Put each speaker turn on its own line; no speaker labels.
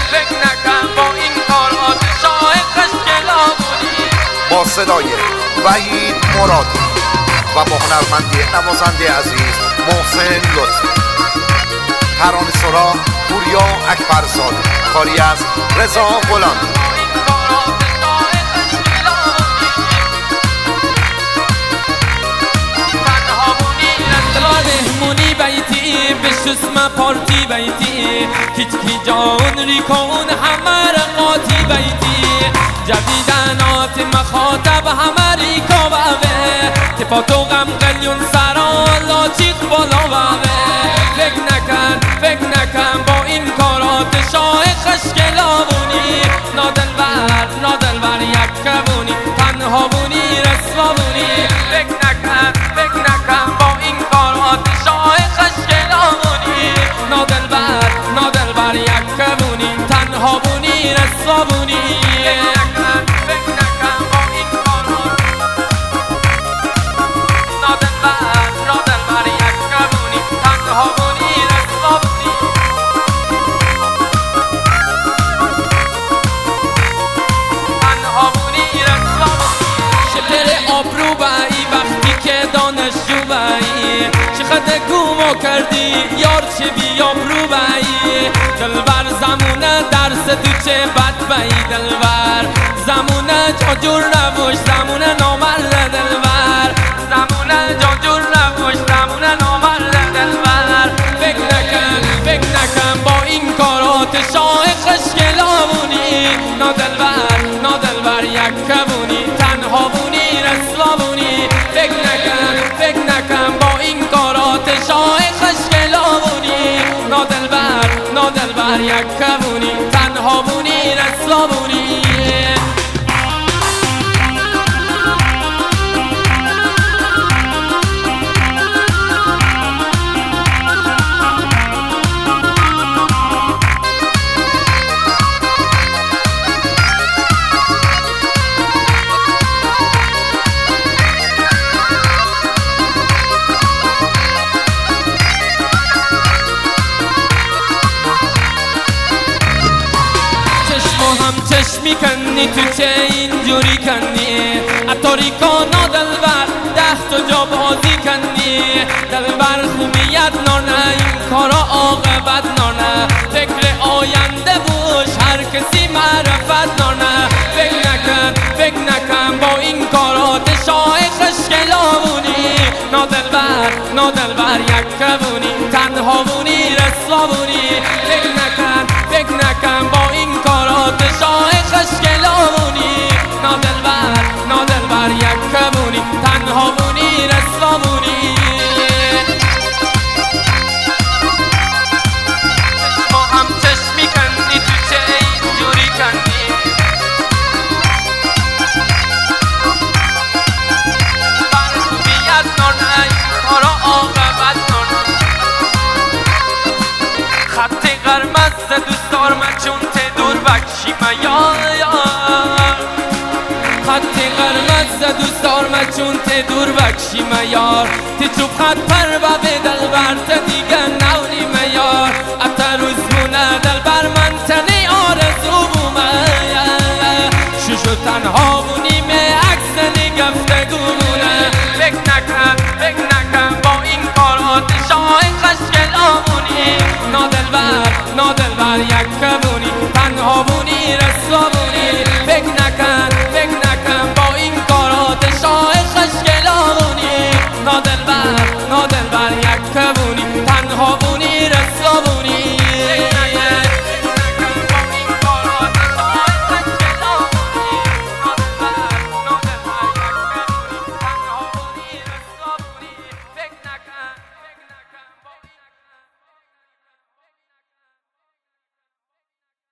فکر نکن با این کارات شاه خشگلامونی.
با صدای وحید مرادی و با هنرمندی نوازنده عزیز محسن لطفی، ترانه سرا پوریا اکبرزاده، کاری از رضا غلامی.
مهمونی بیتی بشسم پارتی بیتی کیچکی جان ریکون همه رقاتی بیتی جدیدنات مخاطب همه ریکا بوه تپاتو غم قلیون سرا لاچیق بالا بوه. فکر نکن با این کارات شاه خشگلامونی. نادلبر یک کبونی تنها بونی رسوا بونی. فکر نکن با این کارات شاه خشگلامونی. نادلبر یک کبونی تنها بونی رسوا بونی. فکر نکن با این کارات نادلبر یک کبونی تنها بونی رسوا بونی. تنها بونی رسوا بونی. شعر آبرو بایی وقتی که دانشجو بایی چقدر گومو کردی یار چه بی آبرو بایی. دلبر زمونه درس تو چه بد بایی. دلبر زمونه جاجور نبوش زمونه نامرد. دلبر زمونه جاجور نبوش زمونه نامرد. دلبر فکر نکن با این کارات شاه خشگلامونی. نادلبر یک کبونی تنها بونی رسوا بونی. فکر نکن با این کارات شاه خشگلامونی. نادلبر یک کبونی تنها بونی رسوا بونی. چشمی کنی تو چه اینجوری کنی اتاری کانا دلبر 10 تا جا بازی کنی. دلبر خومیت نارنه این کارا عاقبت نارنه. فکر آینده بوش هر کسی معرفت نارنه. فکر نکن با این کارات شاه خشگلامونی. نادلبر یک کبونی تنها بونی رسوا بونی. فکر نکن با این کارات شاه خشگلامونی. نادلبر یک کبونی تنها بونی رسوا بونی. ما هم چشمی کنی تو چه اینجوری کنی برخوبیت نارنه کارا عاقبت نارنه. خط قرمز دوست دارم چون ته دور بکشی میار. خط قرمز دوست دارم چون ته دور بکشی میار. تی چوب خط پر و به دلبر ته دیگه نونی میار. اتا روزمونه دلبر من تنی آرزو بومه. شوشو تنها بونی می عکس نگفته گمونه. فکر نکن با این کارات شاه خشگلامونی. نادلبر یک